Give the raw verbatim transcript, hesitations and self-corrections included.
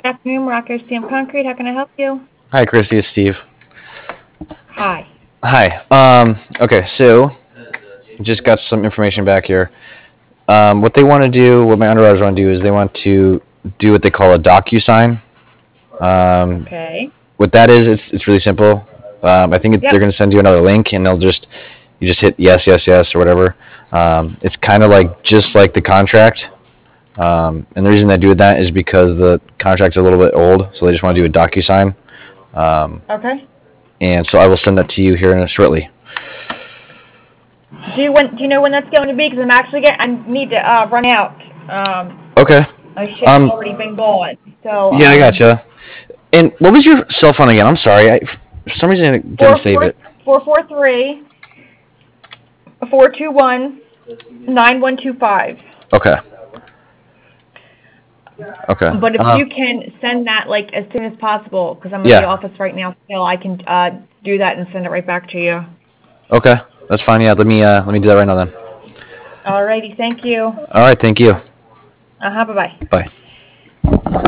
afternoon, Morocco Stamp Concrete. How can I help you? Hi, Christy. It's Steve. Hi. Hi. Um, okay, so just got some information back here. Um, what they want to do, what my underwriters want to do, is they want to do what they call a DocuSign. Um, Okay. what that is, it's it's really simple. Um, I think it, Yep. they're going to send you another link, and they'll just you just hit yes, yes, yes, or whatever. Um, it's kind of like just like the contract. Um, and the reason they do that is because the contract's a little bit old, so they just want to do a DocuSign. Um, Okay. and so I will send that to you here in a shortly. Do you when, do you know when that's going to be? Because I'm actually get, I need to uh, run out. Um, Okay. my shift's Um. already been gone. So Yeah, I um, gotcha. And what was your cell phone again? I'm sorry. I, for some reason, I didn't four save four it. four four three four two one nine one two five. Okay. Okay. But if Um. you can send that like as soon as possible, because I'm in the Yeah. office right now still, I can uh, do that and send it right back to you. Okay. That's fine. Yeah. Let me. Uh. Let me do that right now then. Alrighty. Thank you. All right. Thank you. Uh huh. Bye bye. Bye.